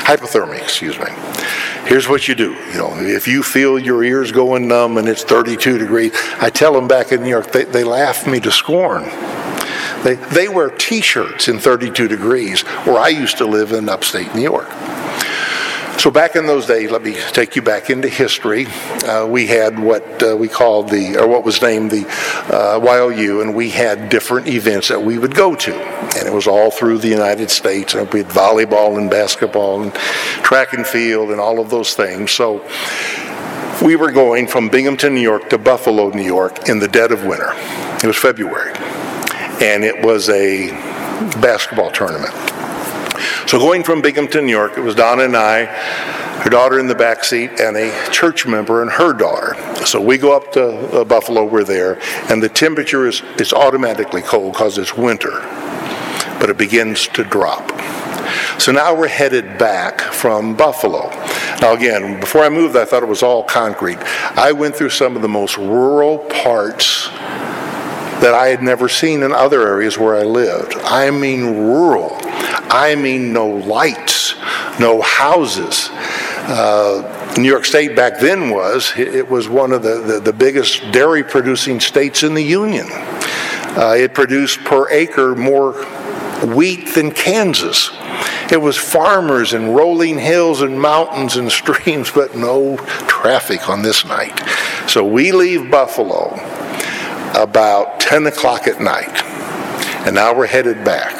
hypothermia, excuse me. Here's what you do. You know, if you feel your ears going numb and it's thirty-two degrees, I tell them back in New York, they, they laugh me to scorn. They, they wear T-shirts in thirty-two degrees, where I used to live in upstate New York. So back in those days, let me take you back into history. Uh, we had what uh, we called the, or what was named the uh, Y O U, and we had different events that we would go to. And it was all through the United States. And we had volleyball and basketball and track and field and all of those things. So we were going from Binghamton, New York to Buffalo, New York in the dead of winter. It was February. And it was a basketball tournament. So going from Binghamton, New York, it was Donna and I, her daughter in the back seat, and a church member and her daughter. So we go up to uh, Buffalo, we're there, and the temperature is, is automatically cold because it's winter, but it begins to drop. So now we're headed back from Buffalo. Now again, before I moved, I thought it was all concrete. I went through some of the most rural parts that I had never seen in other areas where I lived. I mean rural. I mean no lights, no houses. Uh, New York State back then was, it was one of the, the, the biggest dairy producing states in the Union. Uh, it produced per acre more wheat than Kansas. It was farmers and rolling hills and mountains and streams, but no traffic on this night. So we leave Buffalo about ten o'clock at night, and now we're headed back.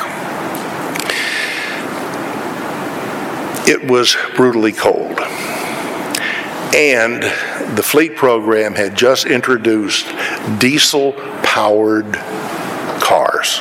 It was brutally cold, and the fleet program had just introduced diesel-powered cars.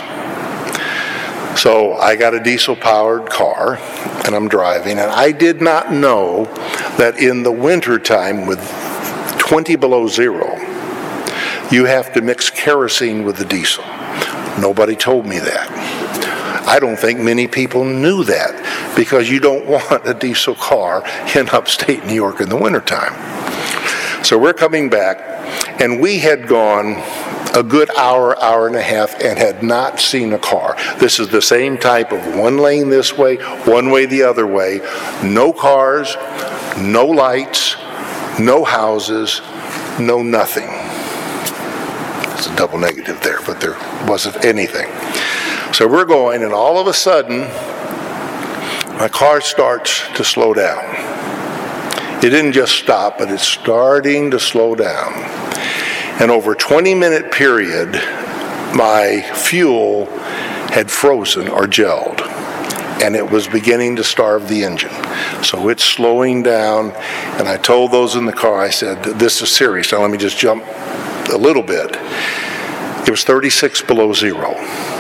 So I got a diesel-powered car, and I'm driving, and I did not know that in the wintertime with twenty below zero, you have to mix kerosene with the diesel. Nobody told me that. I don't think many people knew that, because you don't want a diesel car in upstate New York in the wintertime. So we're coming back, and we had gone a good hour, hour and a half, and had not seen a car. This is the same type of one lane this way, one way the other way. No cars, no lights, no houses, no nothing. It's a double negative there, but there wasn't anything. So we're going, and all of a sudden, my car starts to slow down. It didn't just stop, but it's starting to slow down. And over a twenty minute period, my fuel had frozen or gelled, and it was beginning to starve the engine. So it's slowing down, and I told those in the car, I said, this is serious. Now let me just jump a little bit. It was thirty-six below zero.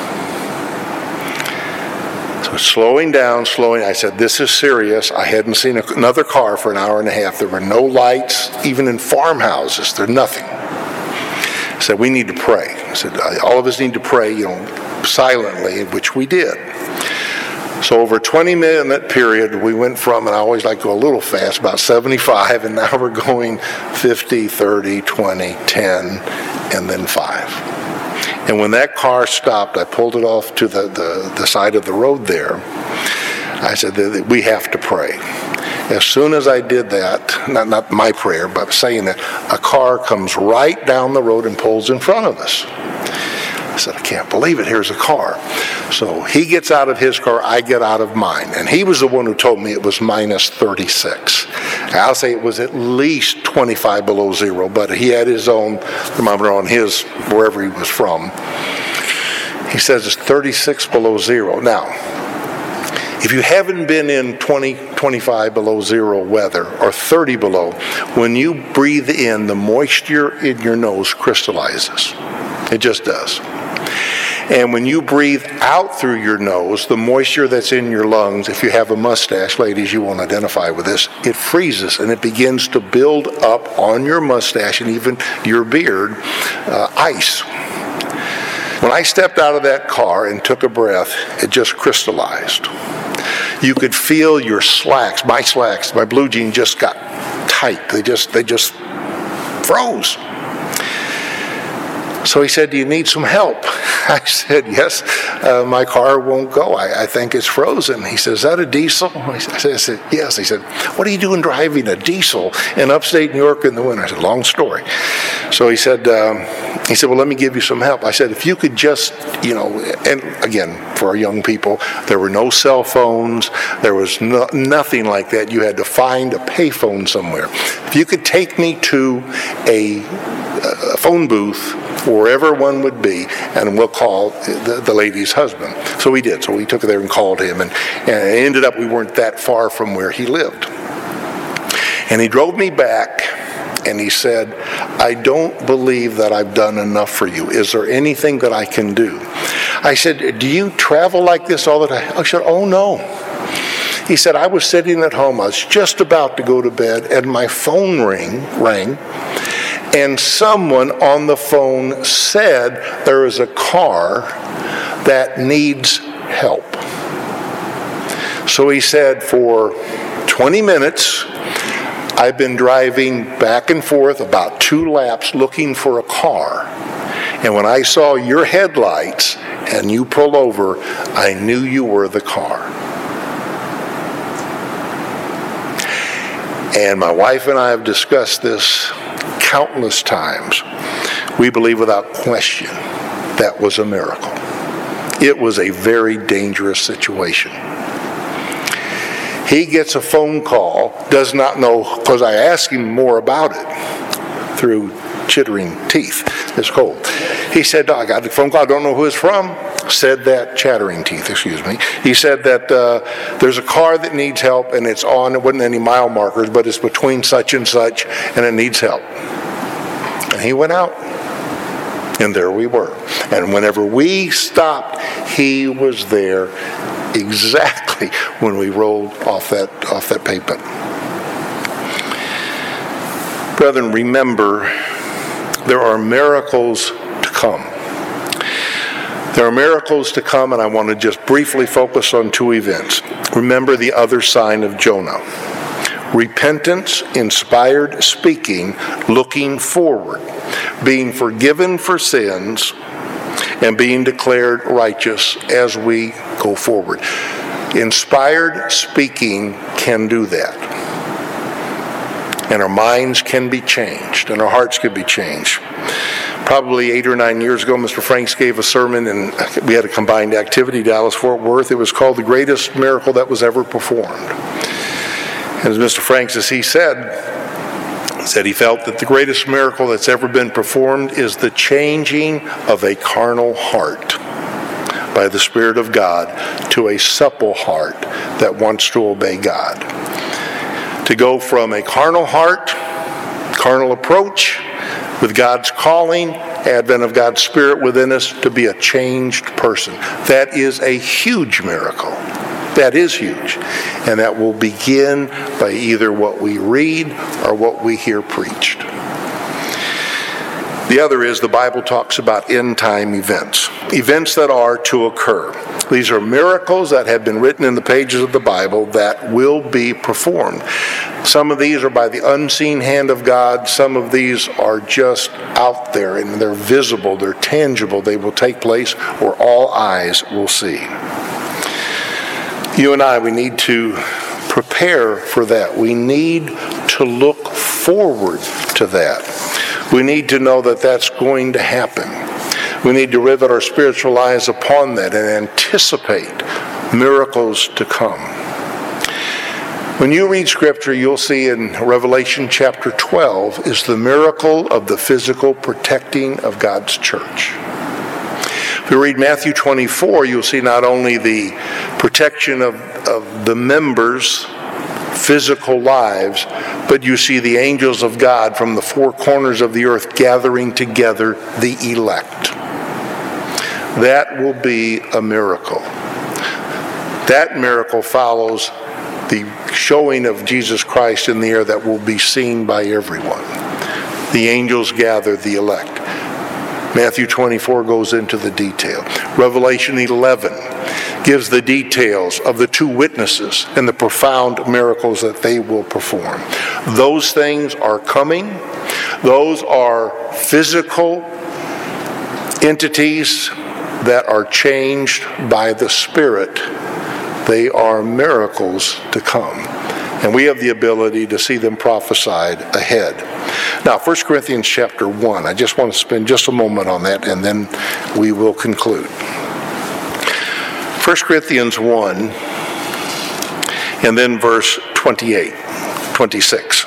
So it's slowing down, slowing. I said, this is serious. I hadn't seen another car for an hour and a half. There were no lights, even in farmhouses. There's nothing. I said, we need to pray. I said, all of us need to pray, you know, silently, which we did. So over a twenty minute period, we went from, and I always like to go a little fast, about seventy-five, and now we're going fifty, thirty, twenty, ten, and then five. And when that car stopped, I pulled it off to the, the, the side of the road there. I said, we have to pray. As soon as I did that, not, not my prayer, but saying that, a car comes right down the road and pulls in front of us. I said, I can't believe it, here's a car. So he gets out of his car, I get out of mine. And he was the one who told me it was minus thirty-six. I'll say it was at least twenty-five below zero, but he had his own thermometer on his, wherever he was from. He says it's thirty-six below zero. Now, if you haven't been in twenty, twenty-five below zero weather, or thirty below, when you breathe in, the moisture in your nose crystallizes. It just does. And when you breathe out through your nose, the moisture that's in your lungs, if you have a mustache, ladies, you won't identify with this, it freezes and it begins to build up on your mustache and even your beard, uh, ice. When I stepped out of that car and took a breath, it just crystallized. You could feel your slacks, my slacks, my blue jeans just got tight. They just, they just froze. So he said, do you need some help? I said, yes, uh, my car won't go. I, I think it's frozen. He said, is that a diesel? I said, I said, yes. He said, what are you doing driving a diesel in upstate New York in the winter? I said, long story. So he said, um, he said, well, let me give you some help. I said, if you could just, you know, and again, for our young people, there were no cell phones. There was no, nothing like that. You had to find a payphone somewhere. If you could take me to a, a phone booth, wherever one would be, and we'll call the, the lady's husband. So we did. So we took her there and called him, and, and it ended up we weren't that far from where he lived. And he drove me back, and he said, I don't believe that I've done enough for you. Is there anything that I can do? I said, do you travel like this all the time? I said, oh, no. He said, I was sitting at home. I was just about to go to bed, and my phone ring rang. And someone on the phone said there is a car that needs help. So he said, for twenty minutes, I've been driving back and forth about two laps looking for a car. And when I saw your headlights and you pull over, I knew you were the car. And my wife and I have discussed this countless times. We believe without question that was a miracle. It was a very dangerous situation. He gets a phone call, does not know, because I asked him more about it through chittering teeth. It's cold. He said, I got a phone call, I don't know who it's from. Said that, chattering teeth, excuse me. He said that uh, there's a car that needs help, and it's on, it wasn't any mile markers, but it's between such and such, and it needs help. And he went out, and there we were. And whenever we stopped, he was there exactly when we rolled off that off that pavement. Brethren, remember, there are miracles to come. There are miracles to come, and I want to just briefly focus on two events. Remember the other sign of Jonah. Repentance, inspired speaking, looking forward, being forgiven for sins, and being declared righteous as we go forward. Inspired speaking can do that. And our minds can be changed, and our hearts can be changed. Probably eight or nine years ago, Mister Franks gave a sermon, and we had a combined activity, Dallas-Fort Worth. It was called The Greatest Miracle That Was Ever Performed. As Mister Franks, as he said, said he felt that the greatest miracle that's ever been performed is the changing of a carnal heart by the Spirit of God to a supple heart that wants to obey God. To go from a carnal heart, carnal approach, with God's calling, advent of God's Spirit within us, to be a changed person. That is a huge miracle. That is huge. And that will begin by either what we read or what we hear preached. The other is the Bible talks about end-time events. Events that are to occur. These are miracles that have been written in the pages of the Bible that will be performed. Some of these are by the unseen hand of God. Some of these are just out there, and they're visible, they're tangible. They will take place where all eyes will see. You and I, we need to prepare for that. We need to look forward to that. We need to know that that's going to happen. We need to rivet our spiritual eyes upon that and anticipate miracles to come. When you read Scripture, you'll see in Revelation chapter twelve is the miracle of the physical protecting of God's church. If you read Matthew twenty-four, you'll see not only the protection of, of the members' physical lives, but you see the angels of God from the four corners of the earth gathering together the elect. That will be a miracle. That miracle follows the showing of Jesus Christ in the air that will be seen by everyone. The angels gather the elect. Matthew twenty-four goes into the detail. Revelation eleven gives the details of the two witnesses and the profound miracles that they will perform. Those things are coming. Those are physical entities that are changed by the Spirit. They are miracles to come. And we have the ability to see them prophesied ahead. Now, First Corinthians chapter one, I just want to spend just a moment on that, and then we will conclude. First Corinthians one, and then verse twenty-eight, twenty-six.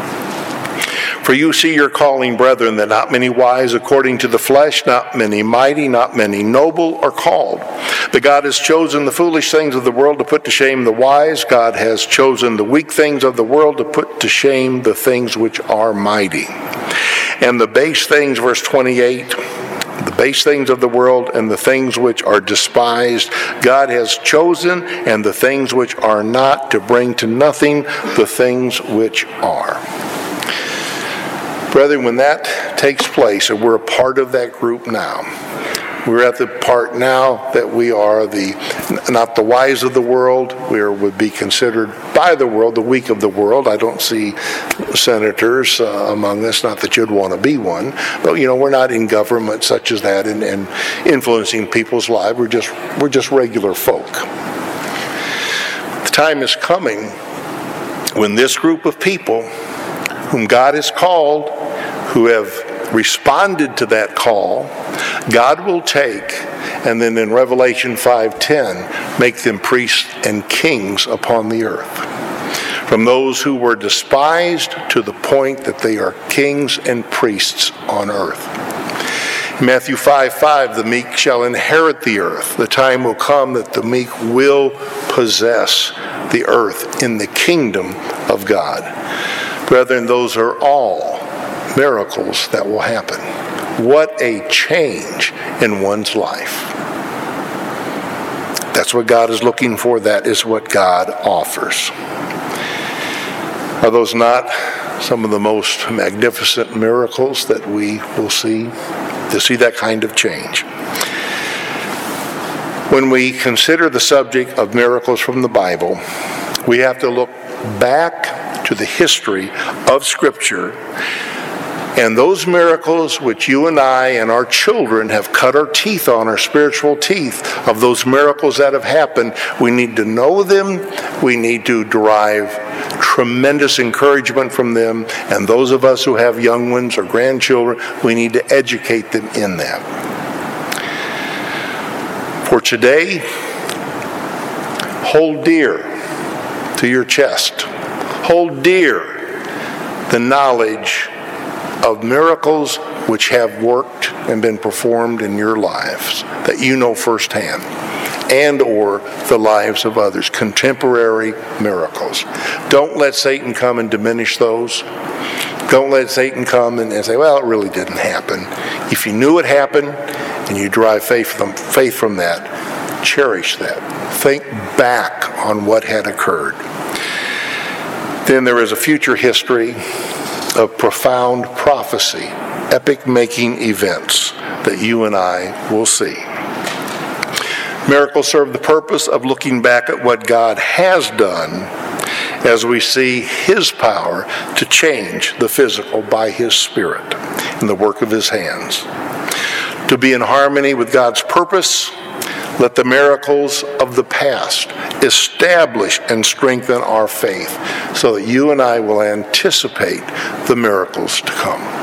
For you see your calling, brethren, that not many wise according to the flesh, not many mighty, not many noble are called. But God has chosen the foolish things of the world to put to shame the wise. God has chosen the weak things of the world to put to shame the things which are mighty. And the base things, verse twenty-eight, the base things of the world and the things which are despised, God has chosen, and the things which are not, to bring to nothing the things which are. Brethren, when that takes place, and we're a part of that group now, we're at the part now that we are the not the wise of the world. We are, would be considered by the world the weak of the world. I don't see senators uh, among us, not that you'd want to be one, but you know, we're not in government such as that and, and influencing people's lives. We're just we're just regular folk. The time is coming when this group of people whom God has called, who have responded to that call, God will take, and then in Revelation five ten, make them priests and kings upon the earth. From those who were despised to the point that they are kings and priests on earth. In Matthew five five, the meek shall inherit the earth. The time will come that the meek will possess the earth in the kingdom of God. Brethren, those are all miracles that will happen. What a change in one's life. That's what God is looking for. That is what God offers. Are those not some of the most magnificent miracles that we will see? To see that kind of change. When we consider the subject of miracles from the Bible, we have to look back to the history of Scripture, and those miracles which you and I and our children have cut our teeth on, our spiritual teeth, of those miracles that have happened, we need to know them, we need to derive tremendous encouragement from them, and those of us who have young ones or grandchildren, we need to educate them in that. For today, hold dear to your chest, hold dear the knowledge of miracles which have worked and been performed in your lives that you know firsthand, and or the lives of others, contemporary miracles. Don't let Satan come and diminish those. Don't let Satan come and, and say, well, it really didn't happen. If you knew it happened and you derive faith from, faith from that, cherish that. Think back on what had occurred. Then there is a future history of profound prophecy, epic-making events that you and I will see. Miracles serve the purpose of looking back at what God has done as we see His power to change the physical by His Spirit and the work of His hands. To be in harmony with God's purpose, let the miracles of the past establish and strengthen our faith so that you and I will anticipate the miracles to come.